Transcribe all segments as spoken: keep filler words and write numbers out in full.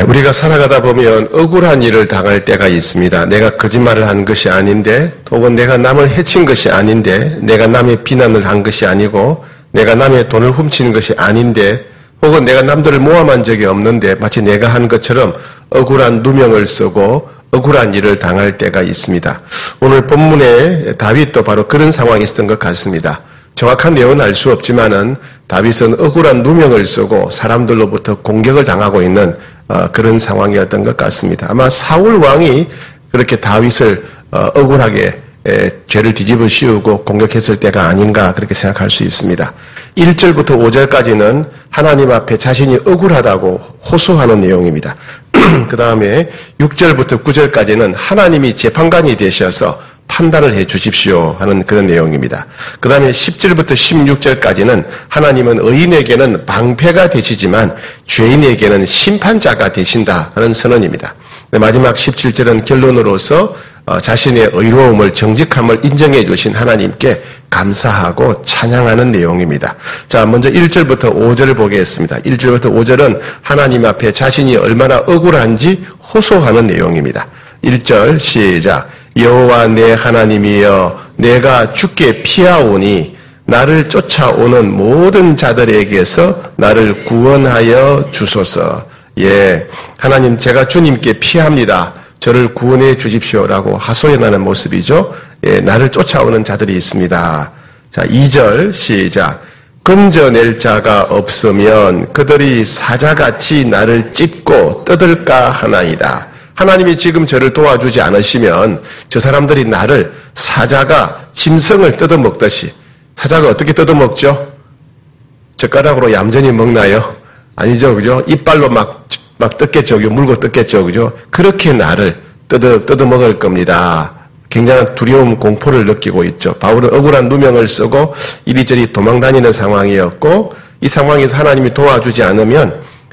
우리가 살아가다 보면 억울한 일을 당할 때가 있습니다. 내가 거짓말을 한 것이 아닌데, 혹은 내가 남을 해친 것이 아닌데, 내가 남의 비난을 한 것이 아니고, 내가 남의 돈을 훔친 것이 아닌데, 혹은 내가 남들을 모함한 적이 없는데 마치 내가 한 것처럼 억울한 누명을 쓰고 억울한 일을 당할 때가 있습니다. 오늘 본문에 다윗도 바로 그런 상황이 있었던 것 같습니다. 정확한 내용은 알 수 없지만은 다윗은 억울한 누명을 쓰고 사람들로부터 공격을 당하고 있는 그런 상황이었던 것 같습니다. 아마 사울 왕이 그렇게 다윗을 억울하게 죄를 뒤집어 씌우고 공격했을 때가 아닌가 그렇게 생각할 수 있습니다. 일 절부터 오 절까지는 하나님 앞에 자신이 억울하다고 호소하는 내용입니다. 그 다음에 육 절부터 구 절까지는 하나님이 재판관이 되셔서 판단을 해 주십시오 하는 그런 내용입니다. 그 다음에 십 절부터 십육 절까지는 하나님은 의인에게는 방패가 되시지만 죄인에게는 심판자가 되신다 하는 선언입니다. 마지막 십칠 절은 결론으로서 자신의 의로움을 정직함을 인정해 주신 하나님께 감사하고 찬양하는 내용입니다. 자, 먼저 일 절부터 오 절을 보겠습니다. 일 절부터 오 절은 하나님 앞에 자신이 얼마나 억울한지 호소하는 내용입니다. 일 절 시작. 여호와 내 하나님이여 내가 주께 피하오니 나를 쫓아오는 모든 자들에게서 나를 구원하여 주소서. 예, 하나님 제가 주님께 피합니다. 저를 구원해 주십시오라고 하소연하는 모습이죠. 예, 나를 쫓아오는 자들이 있습니다. 자, 이 절 시작. 건져낼 자가 없으면 그들이 사자같이 나를 찢고 뜯을까 하나이다. 하나님이 지금 저를 도와주지 않으시면 저 사람들이 나를 사자가 짐승을 뜯어먹듯이, 사자가 어떻게 뜯어먹죠? 젓가락으로 얌전히 먹나요? 아니죠, 그죠? 이빨로 막, 막 뜯겠죠, 물고 뜯겠죠, 그죠? 그렇게 나를 뜯어, 뜯어먹을 겁니다. 굉장한 두려움, 공포를 느끼고 있죠. 바울은 억울한 누명을 쓰고 이리저리 도망다니는 상황이었고, 이 상황에서 하나님이 도와주지 않으면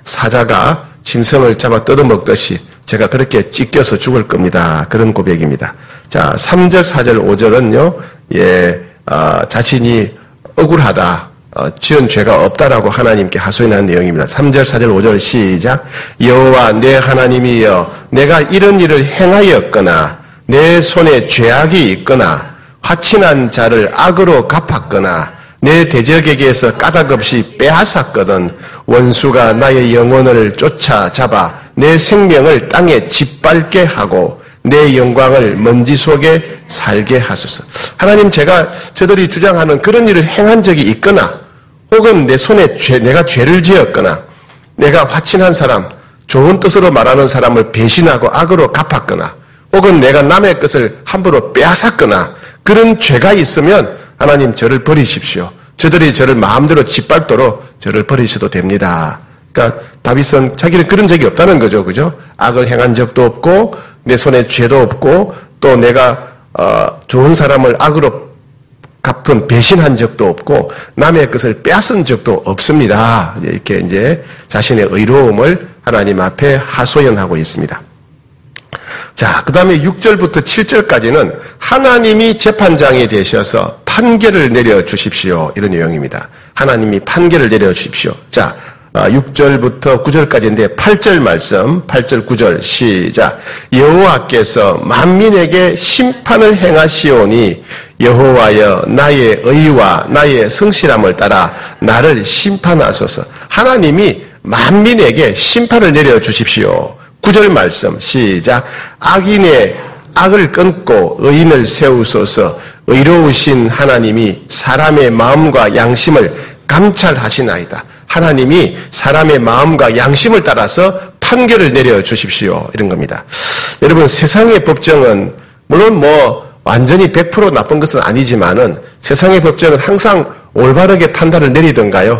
사자가 짐승을 잡아 뜯어먹듯이 제가 그렇게 찢겨서 죽을 겁니다. 그런 고백입니다. 자, 삼 절, 사 절, 오 절은요, 예, 어, 자신이 억울하다, 어, 지은 죄가 없다라고 하나님께 하소연하는 내용입니다. 삼 절, 사 절, 오 절 시작. 여호와 내 하나님이여 내가 이런 일을 행하였거나 내 손에 죄악이 있거나 화친한 자를 악으로 갚았거나 내 대적에게서 까닭없이 빼앗았거든 원수가 나의 영혼을 쫓아잡아 내 생명을 땅에 짓밟게 하고 내 영광을 먼지 속에 살게 하소서. 하나님, 제가 저들이 주장하는 그런 일을 행한 적이 있거나 혹은 내 손에 죄, 내가 죄를 지었거나 내가 화친한 사람, 좋은 뜻으로 말하는 사람을 배신하고 악으로 갚았거나 혹은 내가 남의 것을 함부로 빼앗았거나 그런 죄가 있으면 하나님 저를 버리십시오. 저들이 저를 마음대로 짓밟도록 저를 버리셔도 됩니다. 그러니까 다윗은 자기는 그런 적이 없다는 거죠. 그죠? 악을 행한 적도 없고 내 손에 죄도 없고 또 내가 어, 좋은 사람을 악으로 갚은 배신한 적도 없고 남의 것을 빼앗은 적도 없습니다. 이렇게 이제 자신의 의로움을 하나님 앞에 하소연하고 있습니다. 자, 그 다음에 육 절부터 칠 절까지는 하나님이 재판장이 되셔서 판결을 내려주십시오. 이런 내용입니다. 하나님이 판결을 내려주십시오. 자, 육 절부터 구 절까지인데 팔 절 말씀, 팔 절, 구 절 시작. 여호와께서 만민에게 심판을 행하시오니 여호와여 나의 의와 나의 성실함을 따라 나를 심판하소서. 하나님이 만민에게 심판을 내려주십시오. 구 절 말씀 시작. 악인의 악을 끊고 의인을 세우소서. 의로우신 하나님이 사람의 마음과 양심을 감찰하시나이다. 하나님이 사람의 마음과 양심을 따라서 판결을 내려주십시오. 이런 겁니다. 여러분, 세상의 법정은 물론 뭐 완전히 백 퍼센트 나쁜 것은 아니지만은 세상의 법정은 항상 올바르게 판단을 내리던가요?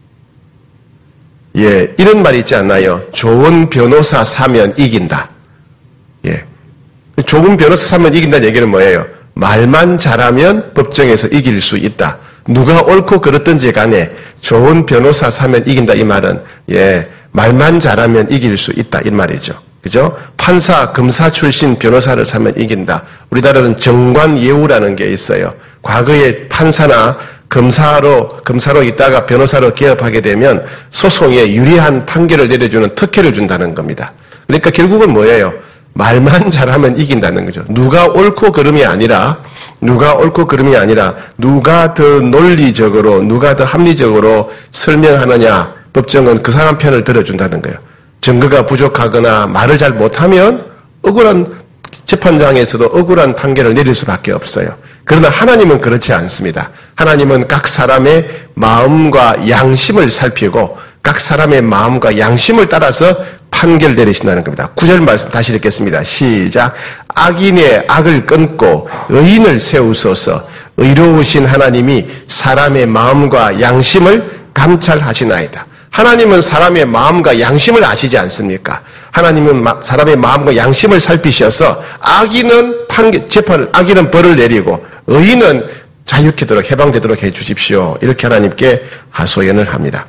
예, 이런 말이 있지 않나요? 좋은 변호사 사면 이긴다. 예. 좋은 변호사 사면 이긴다는 얘기는 뭐예요? 말만 잘하면 법정에서 이길 수 있다. 누가 옳고 그렇든지 간에 좋은 변호사 사면 이긴다. 이 말은, 예, 말만 잘하면 이길 수 있다. 이 말이죠. 그죠? 판사, 검사 출신 변호사를 사면 이긴다. 우리나라는 정관예우라는 게 있어요. 과거에 판사나 검사로, 검사로 있다가 변호사로 개업하게 되면 소송에 유리한 판결을 내려주는 특혜를 준다는 겁니다. 그러니까 결국은 뭐예요? 말만 잘하면 이긴다는 거죠. 누가 옳고 그름이 아니라 누가 옳고 그름이 아니라 누가 더 논리적으로 누가 더 합리적으로 설명하느냐, 법정은 그 사람 편을 들어준다는 거예요. 증거가 부족하거나 말을 잘 못하면 억울한 재판장에서도 억울한 판결을 내릴 수밖에 없어요. 그러나 하나님은 그렇지 않습니다. 하나님은 각 사람의 마음과 양심을 살피고 각 사람의 마음과 양심을 따라서 판결 내리신다는 겁니다. 구 절 말씀 다시 읽겠습니다. 시작. 악인의 악을 끊고 의인을 세우소서. 의로우신 하나님이 사람의 마음과 양심을 감찰하시나이다. 하나님은 사람의 마음과 양심을 아시지 않습니까? 하나님은 사람의 마음과 양심을 살피셔서 악인은 판결, 재판을, 악인은 벌을 내리고 의인은 자유케도록 해방되도록 해 주십시오. 이렇게 하나님께 하소연을 합니다.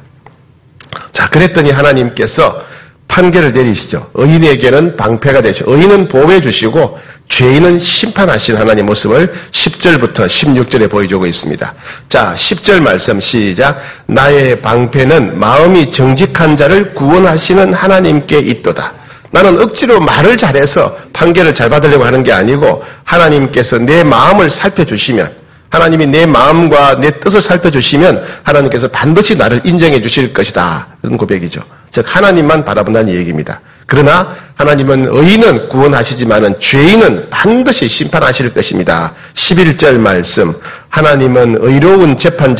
자, 그랬더니 하나님께서 판결을 내리시죠. 의인에게는 방패가 되시고 의인은 보호해 주시고 죄인은 심판하신 하나님 모습을 십 절부터 십육 절에 보여주고 있습니다. 자, 십 절 말씀 시작. 나의 방패는 마음이 정직한 자를 구원하시는 하나님께 있도다. 나는 억지로 말을 잘해서 판결을 잘 받으려고 하는 게 아니고 하나님께서 내 마음을 살펴주시면, 하나님이 내 마음과 내 뜻을 살펴주시면 하나님께서 반드시 나를 인정해 주실 것이다. 그런 고백이죠. 즉 하나님만 바라본다는 얘기입니다. 그러나 하나님은 의인은 구원하시지만은 죄인은 반드시 심판하실 것입니다. 십일 절 말씀. 하나님은 의로운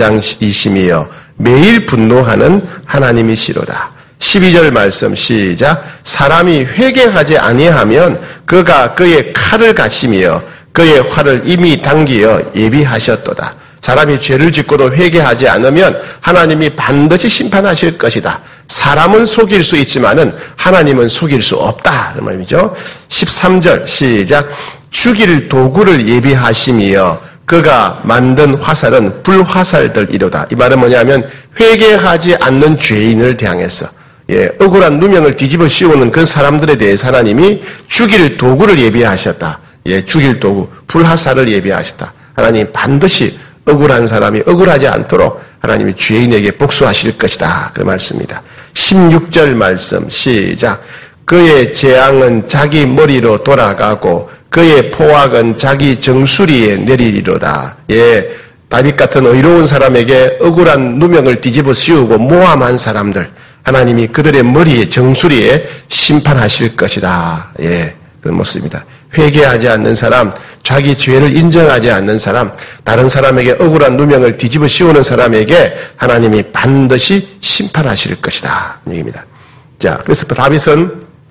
재판장이시며 매일 분노하는 하나님이시로다. 십이 절 말씀 시작. 사람이 회개하지 아니하면 그가 그의 칼을 가시며 그의 활을 이미 당기어 예비하셨도다. 사람이 죄를 짓고도 회개하지 않으면 하나님이 반드시 심판하실 것이다. 사람은 속일 수 있지만은 하나님은 속일 수 없다. 그런 말이죠. 십삼 절 시작. 죽일 도구를 예비하시며 그가 만든 화살은 불화살들이로다. 이 말은 뭐냐면 회개하지 않는 죄인을 대항해서 예, 억울한 누명을 뒤집어 씌우는 그런 사람들에 대해서 하나님이 죽일 도구를 예비하셨다. 예, 죽일 도구, 불화살을 예비하셨다. 하나님 반드시 억울한 사람이 억울하지 않도록 하나님이 죄인에게 복수하실 것이다. 그 말씀입니다. 십육 절 말씀 시작. 그의 재앙은 자기 머리로 돌아가고 그의 포악은 자기 정수리에 내리리로다. 예, 다윗 같은 의로운 사람에게 억울한 누명을 뒤집어 씌우고 모함한 사람들, 하나님이 그들의 머리에 정수리에 심판하실 것이다. 예, 그런 모습입니다. 회개하지 않는 사람, 자기 죄를 인정하지 않는 사람, 다른 사람에게 억울한 누명을 뒤집어 씌우는 사람에게 하나님이 반드시 심판하실 것이다. 얘기입니다. 자, 그래서 다윗은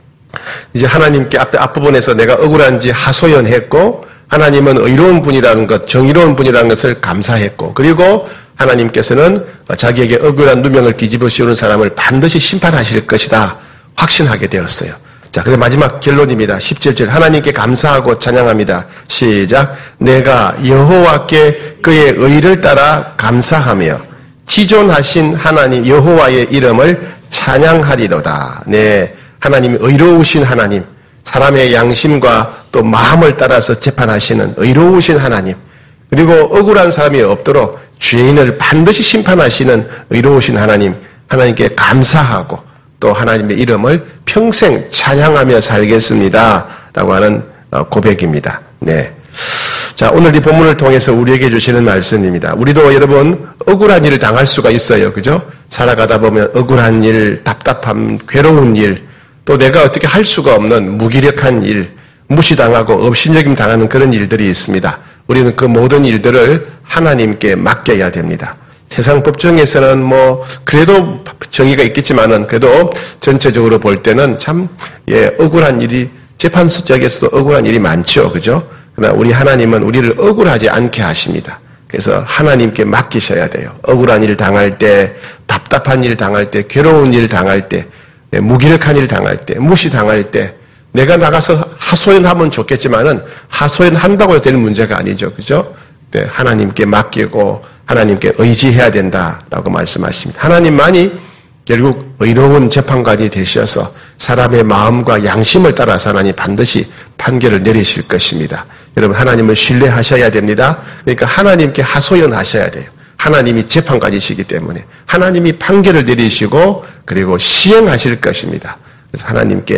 이제 하나님께 앞에 앞부분에서 내가 억울한지 하소연했고, 하나님은 의로운 분이라는 것, 정의로운 분이라는 것을 감사했고, 그리고 하나님께서는 자기에게 억울한 누명을 뒤집어 씌우는 사람을 반드시 심판하실 것이다. 확신하게 되었어요. 자, 그래 마지막 결론입니다. 십칠 절 하나님께 감사하고 찬양합니다. 시작. 내가 여호와께 그의 의를 따라 감사하며 지존하신 하나님 여호와의 이름을 찬양하리로다. 네, 하나님이 의로우신 하나님, 사람의 양심과 또 마음을 따라서 재판하시는 의로우신 하나님, 그리고 억울한 사람이 없도록 죄인을 반드시 심판하시는 의로우신 하나님, 하나님께 감사하고 또 하나님의 이름을 평생 찬양하며 살겠습니다. 라고 하는 고백입니다. 네. 자, 오늘 이 본문을 통해서 우리에게 주시는 말씀입니다. 우리도 여러분, 억울한 일을 당할 수가 있어요. 그죠? 살아가다 보면 억울한 일, 답답함, 괴로운 일, 또 내가 어떻게 할 수가 없는 무기력한 일, 무시당하고 업신여김 당하는 그런 일들이 있습니다. 우리는 그 모든 일들을 하나님께 맡겨야 됩니다. 세상 법정에서는 뭐 그래도 정의가 있겠지만은 그래도 전체적으로 볼 때는 참 예, 억울한 일이 재판석에서도 억울한 일이 많죠, 그죠? 그러나 우리 하나님은 우리를 억울하지 않게 하십니다. 그래서 하나님께 맡기셔야 돼요. 억울한 일 당할 때, 답답한 일 당할 때, 괴로운 일 당할 때, 예, 무기력한 일 당할 때, 무시 당할 때, 내가 나가서 하소연하면 좋겠지만은 하소연한다고 될 문제가 아니죠, 그죠? 네, 하나님께 맡기고 하나님께 의지해야 된다라고 말씀하십니다. 하나님만이 결국 의로운 재판관이 되셔서 사람의 마음과 양심을 따라서 하나님 반드시 판결을 내리실 것입니다. 여러분 하나님을 신뢰하셔야 됩니다. 그러니까 하나님께 하소연하셔야 돼요. 하나님이 재판관이시기 때문에 하나님이 판결을 내리시고 그리고 시행하실 것입니다. 그래서 하나님께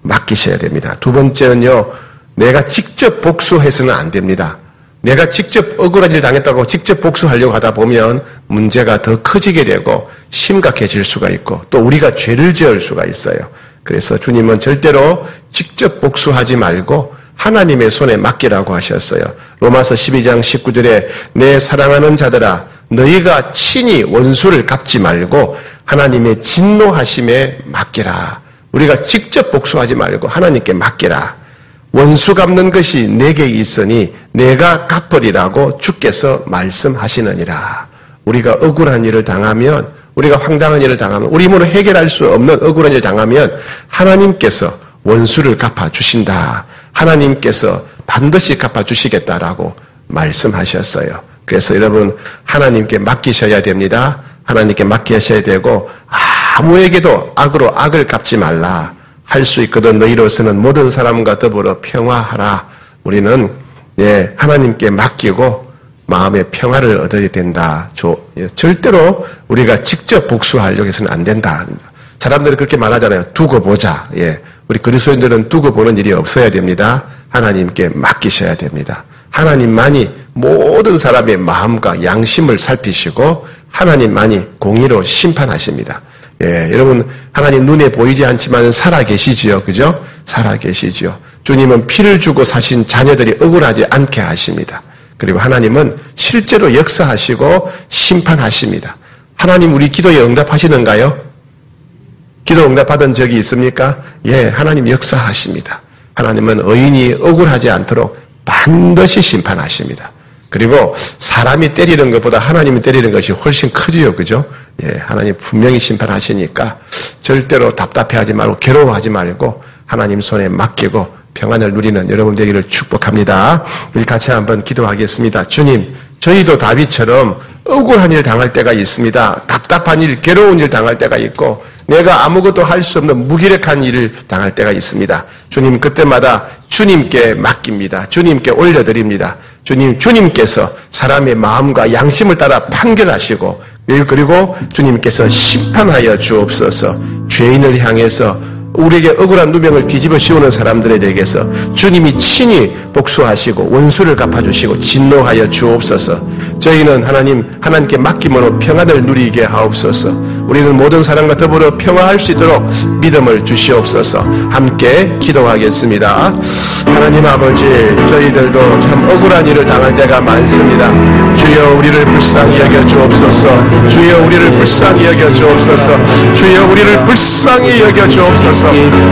맡기셔야 됩니다. 두 번째는요, 내가 직접 복수해서는 안 됩니다. 내가 직접 억울한 일 당했다고 직접 복수하려고 하다 보면 문제가 더 커지게 되고 심각해질 수가 있고 또 우리가 죄를 지을 수가 있어요. 그래서 주님은 절대로 직접 복수하지 말고 하나님의 손에 맡기라고 하셨어요. 로마서 십이 장 십구 절에 내 사랑하는 자들아 너희가 친히 원수를 갚지 말고 하나님의 진노하심에 맡기라. 우리가 직접 복수하지 말고 하나님께 맡기라. 원수 갚는 것이 내게 있으니 내가 갚으리라고 주께서 말씀하시느니라. 우리가 억울한 일을 당하면, 우리가 황당한 일을 당하면, 우리 힘으로 해결할 수 없는 억울한 일을 당하면 하나님께서 원수를 갚아주신다. 하나님께서 반드시 갚아주시겠다라고 말씀하셨어요. 그래서 여러분 하나님께 맡기셔야 됩니다. 하나님께 맡기셔야 되고 아무에게도 악으로 악을 갚지 말라. 할 수 있거든 너희로서는 모든 사람과 더불어 평화하라. 우리는 예, 하나님께 맡기고 마음의 평화를 얻어야 된다. 조, 예, 절대로 우리가 직접 복수하려고 해서는 안 된다. 사람들이 그렇게 말하잖아요. 두고 보자. 예, 우리 그리스도인들은 두고 보는 일이 없어야 됩니다. 하나님께 맡기셔야 됩니다. 하나님만이 모든 사람의 마음과 양심을 살피시고 하나님만이 공의로 심판하십니다. 예, 여러분 하나님 눈에 보이지 않지만 살아계시지요. 그죠? 살아계시지요. 주님은 피를 주고 사신 자녀들이 억울하지 않게 하십니다. 그리고 하나님은 실제로 역사하시고 심판하십니다. 하나님 우리 기도에 응답하시는가요? 기도 응답받은 적이 있습니까? 예, 하나님 역사하십니다. 하나님은 의인이 억울하지 않도록 반드시 심판하십니다. 그리고 사람이 때리는 것보다 하나님이 때리는 것이 훨씬 크지요. 그죠? 예, 하나님 분명히 심판하시니까 절대로 답답해하지 말고 괴로워하지 말고 하나님 손에 맡기고 평안을 누리는 여러분 되기를 축복합니다. 우리 같이 한번 기도하겠습니다. 주님, 저희도 다윗처럼 억울한 일 당할 때가 있습니다. 답답한 일, 괴로운 일 당할 때가 있고 내가 아무것도 할 수 없는 무기력한 일을 당할 때가 있습니다. 주님, 그때마다 주님께 맡깁니다. 주님께 올려드립니다. 주님, 주님께서 사람의 마음과 양심을 따라 판결하시고 그리고 주님께서 심판하여 주옵소서. 죄인을 향해서 우리에게 억울한 누명을 뒤집어 씌우는 사람들에 대해서 주님이 친히 복수하시고 원수를 갚아주시고 진노하여 주옵소서. 저희는 하나님, 하나님께 맡김으로 평안을 누리게 하옵소서. 우리는 모든 사람과 더불어 평화할 수 있도록 믿음을 주시옵소서. 함께 기도하겠습니다. 하나님 아버지, 저희들도 참 억울한 일을 당할 때가 많습니다. 주여 우리를 불쌍히 여겨 주옵소서. 주여 우리를 불쌍히 여겨 주옵소서. 주여 우리를 불쌍히 여겨 주옵소서.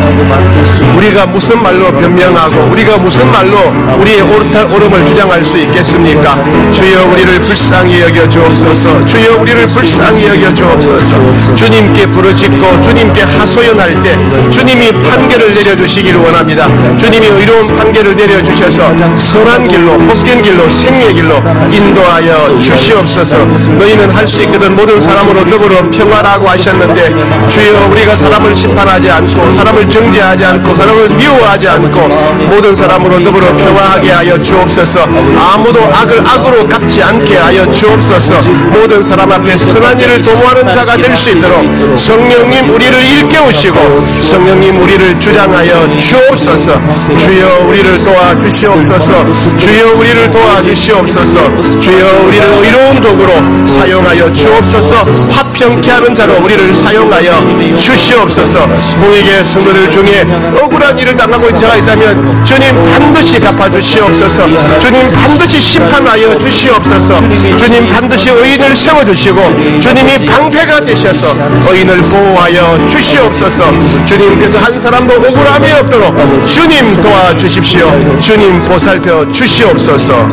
우리가 무슨 말로 변명하고 우리가 무슨 말로 우리의 옳음을 주장할 수 있겠습니까? 주여 우리를 불쌍히 여겨 주옵소서. 주여 우리를 불쌍히 여겨 주옵소서. 주님께 부르짖고 주님께 하소연할 때 주님이 판결을 내려주시기를 원합니다. 주님이 의로운 판결을 내려주셔서 선한 길로, 복된 길로, 생의 길로 인도하여 주시옵소서. 너희는 할 수 있거든 모든 사람으로 더불어 평화라고 하셨는데 주여 우리가 사람을 심판하지 않고 사람을 정죄하지 않고 사람을 미워하지 않고 모든 사람으로 더불어 평화하게 하여 주옵소서. 아무도 악을 악으로 갚지 않게 하여 주옵소서. 모든 사람 앞에 선한 일을 도모하는 자가 될 수 있도록 성령님 우리를 일깨우시고 성령님 우리를 주장하여 주옵소서. 주여 우리를 도와주시옵소서. 주여 우리를 도와주시옵소서. 주여 우리를 의로운 도구로 사용하여 주옵소서. 화평케 하는 자로 우리를 사용하여 주시옵소서. 공익의 성도들 중에 억울한 일을 당하고 있는 자가 있다면 주님 반드시 갚아주시옵소서. 주님 반드시 심판하여 주시옵소서. 주님 반드시 의인을 세워주시고 주님이 방패가 되셔서 의인을 보호하여 주시옵소서. 주님께서 한 사람도 억울함이 없도록 주님 도와주십시오. 주님 보살펴 주시옵소서.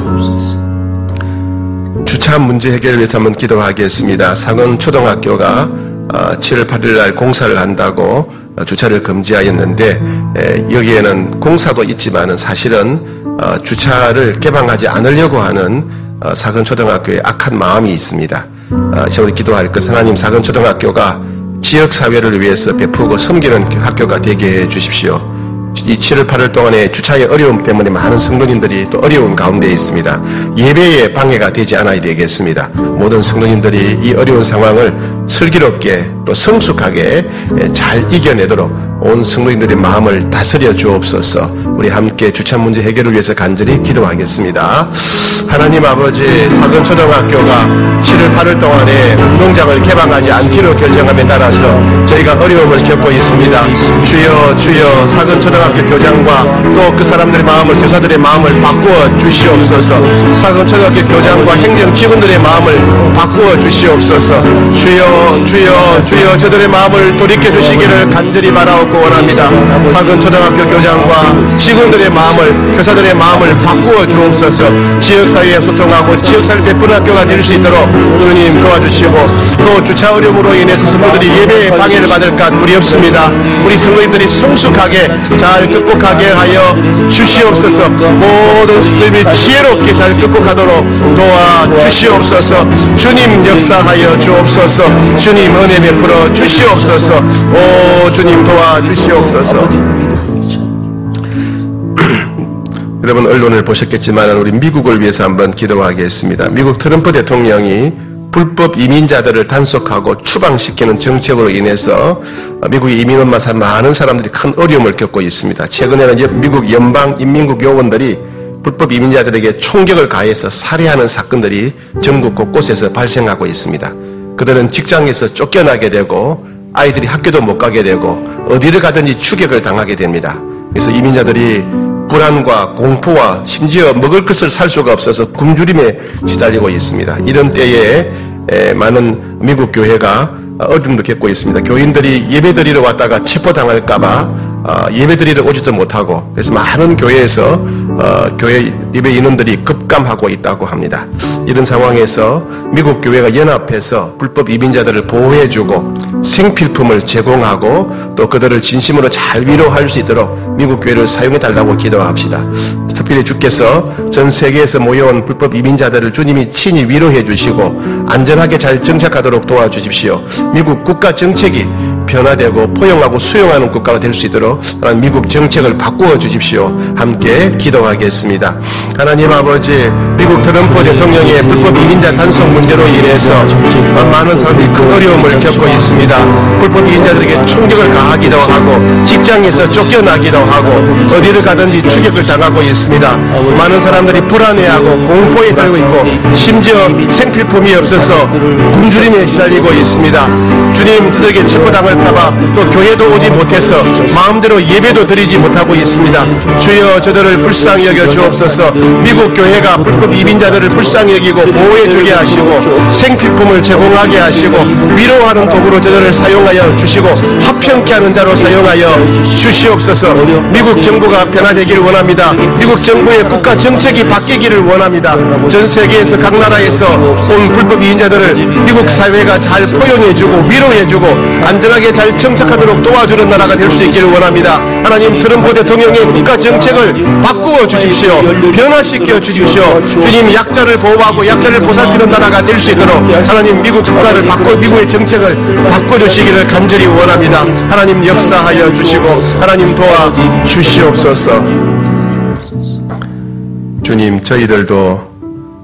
주차 문제 해결을 위해서 한번 기도하겠습니다. 상원 초등학교가 칠월 팔일 날 공사를 한다고 주차를 금지하였는데 여기에는 공사도 있지만 사실은 주차를 개방하지 않으려고 하는 사근초등학교의 악한 마음이 있습니다. 우리 기도할 것, 하나님 사근초등학교가 지역사회를 위해서 베푸고 섬기는 학교가 되게 해주십시오. 이 칠월 팔일 동안에 주차의 어려움 때문에 많은 성도님들이 또 어려운 가운데 있습니다. 예배에 방해가 되지 않아야 되겠습니다. 모든 성도님들이 이 어려운 상황을 슬기롭게 또 성숙하게 잘 이겨내도록 온 성도인들의 마음을 다스려 주옵소서. 우리 함께 주차 문제 해결을 위해서 간절히 기도하겠습니다. 하나님 아버지, 사근초등학교가 칠월 팔월 동안에 운동장을 개방하지 않기로 결정함에 따라서 저희가 어려움을 겪고 있습니다. 주여 주여 사근초등학교 교장과 또 그 사람들의 마음을, 교사들의 마음을 바꾸어 주시옵소서. 사근초등학교 교장과 행정 직원들의 마음을 바꾸어 주시옵소서. 주여 주여 주여 저들의 마음을 돌이켜 주시기를 간절히 바라옵고 원합니다. 사근초등학교 교장과 직원들의 마음을, 교사들의 마음을 바꾸어 주옵소서. 지역사회에 소통하고 지역사회 베푸는 학교가 될 수 있도록 주님 도와주시고, 또 주차 어려움으로 인해서 성도들이 예배에 방해를 받을까 두렵습니다. 우리 성도인들이 성숙하게 잘 극복하게 하여 주시옵소서. 모든 성도들이 지혜롭게 잘 극복하도록 도와주시옵소서. 주님 역사하여 주옵소서. 주님 은혜 베풀어 주시옵소서. 오 주님 도와주시옵소서. 여러분 언론을 보셨겠지만 우리 미국을 위해서 한번 기도하겠습니다. 미국 트럼프 대통령이 불법 이민자들을 단속하고 추방시키는 정책으로 인해서 미국의 이민원만 산 많은 사람들이 큰 어려움을 겪고 있습니다. 최근에는 미국 연방인민국 요원들이 불법 이민자들에게 총격을 가해서 살해하는 사건들이 전국 곳곳에서 발생하고 있습니다. 그들은 직장에서 쫓겨나게 되고 아이들이 학교도 못 가게 되고 어디를 가든지 추격을 당하게 됩니다. 그래서 이민자들이 불안과 공포와 심지어 먹을 것을 살 수가 없어서 굶주림에 시달리고 있습니다. 이런 때에 많은 미국 교회가 어려움도 겪고 있습니다. 교인들이 예배드리러 왔다가 체포당할까봐 예배드리러 오지도 못하고, 그래서 많은 교회에서 교회 예배 인원들이 급감하고 있다고 합니다. 이런 상황에서 미국 교회가 연합해서 불법 이민자들을 보호해주고 생필품을 제공하고 또 그들을 진심으로 잘 위로할 수 있도록 미국 교회를 사용해달라고 기도합시다. 특별히 주께서 전 세계에서 모여온 불법 이민자들을 주님이 친히 위로해 주시고 안전하게 잘 정착하도록 도와주십시오. 미국 국가 정책이 변화되고 포용하고 수용하는 국가가 될 수 있도록 미국 정책을 바꾸어 주십시오. 함께 기도하겠습니다. 하나님 아버지, 미국 트럼프 대통령의 불법 이민자 단속 문제로 인해서 많은 사람들이 큰 어려움을 겪고 있습니다. 불법 이민자들에게 총격을 가하기도 하고 직장에서 쫓겨나기도 하고 어디를 가든지 추격을 당하고 있습니다. 많은 사람들이 불안해하고 공포에 달고 있고 심지어 생필품이 없어서 굶주림에 시달리고 있습니다. 주님, 저들에게 체포당할까봐 또 교회도 오지 못해서 마음대로 예배도 드리지 못하고 있습니다. 주여, 저들을 불쌍히 여겨 주옵소서. 미국 교회가 불법 이민자들을 불쌍히 여기고 보호해 주게 하시고 생필품을 제공하게 하시고 위로하는 도구로 저들을 사용하여 주시고 화평케 하는 자로 사용하여 주시옵소서. 미국 정부가 변화되기를 원합니다. 미국 정부의 국가 정책이 바뀌기를 원합니다. 전 세계에서 각 나라에서 온 불법 이민자들을 미국 사회가 잘 포용해주고 위로해주고 안전하게 잘 정착하도록 도와주는 나라가 될 수 있기를 원합니다. 하나님, 트럼프 대통령의 국가 정책을 바꾸어 주십시오. 변화시켜 주십시오. 주님, 약자를 보호하고 약자를 보살피는 나라가 될 수 있도록 하나님, 미국 국가를 바꿔 미국의 정책을 바꿔주시기를 간절히 원합니다. 하나님, 역사하여 주시고 하나님 도와 주시옵소서. 주님, 저희들도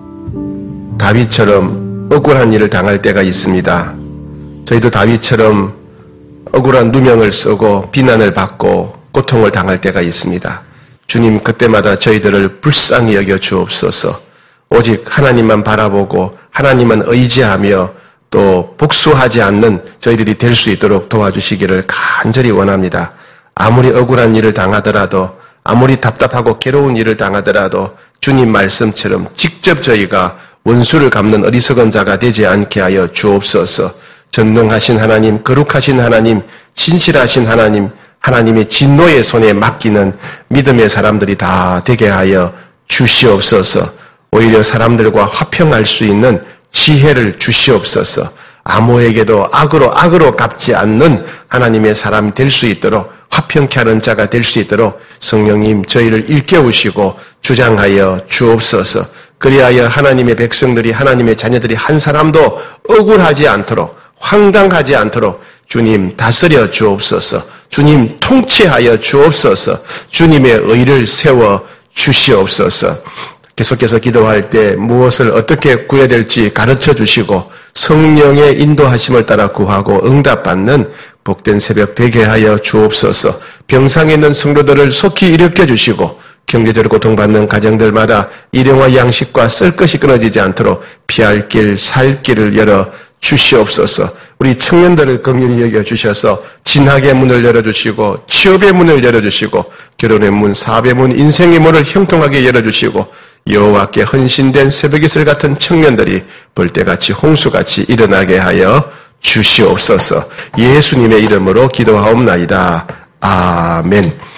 다윗처럼 억울한 일을 당할 때가 있습니다. 저희도 다윗처럼 억울한 누명을 쓰고 비난을 받고 고통을 당할 때가 있습니다. 주님, 그때마다 저희들을 불쌍히 여겨 주옵소서. 오직 하나님만 바라보고 하나님만 의지하며 또 복수하지 않는 저희들이 될 수 있도록 도와주시기를 간절히 원합니다. 아무리 억울한 일을 당하더라도, 아무리 답답하고 괴로운 일을 당하더라도 주님 말씀처럼 직접 저희가 원수를 갚는 어리석은 자가 되지 않게 하여 주옵소서. 전능하신 하나님, 거룩하신 하나님, 진실하신 하나님, 하나님의 진노의 손에 맡기는 믿음의 사람들이 다 되게 하여 주시옵소서. 오히려 사람들과 화평할 수 있는 지혜를 주시옵소서. 아무에게도 악으로 악으로 갚지 않는 하나님의 사람이 될 수 있도록, 화평케 하는 자가 될 수 있도록 성령님 저희를 일깨우시고 주장하여 주옵소서. 그리하여 하나님의 백성들이, 하나님의 자녀들이 한 사람도 억울하지 않도록, 황당하지 않도록 주님 다스려 주옵소서. 주님 통치하여 주옵소서. 주님의 의를 세워 주시옵소서. 계속해서 기도할 때 무엇을 어떻게 구해야 될지 가르쳐 주시고 성령의 인도하심을 따라 구하고 응답받는 복된 새벽 되게 하여 주옵소서. 병상에 있는 성도들을 속히 일으켜 주시고 경제적으로 고통받는 가정들마다 일용와 양식과 쓸 것이 끊어지지 않도록 피할 길, 살 길을 열어 주시옵소서. 우리 청년들을 긍휼히 여겨 주셔서 진학의 문을 열어주시고 취업의 문을 열어주시고 결혼의 문, 사업의 문, 인생의 문을 형통하게 열어주시고 여호와께 헌신된 새벽이슬 같은 청년들이 벌떼같이 홍수같이 일어나게 하여 주시옵소서. 예수님의 이름으로 기도하옵나이다. 아멘.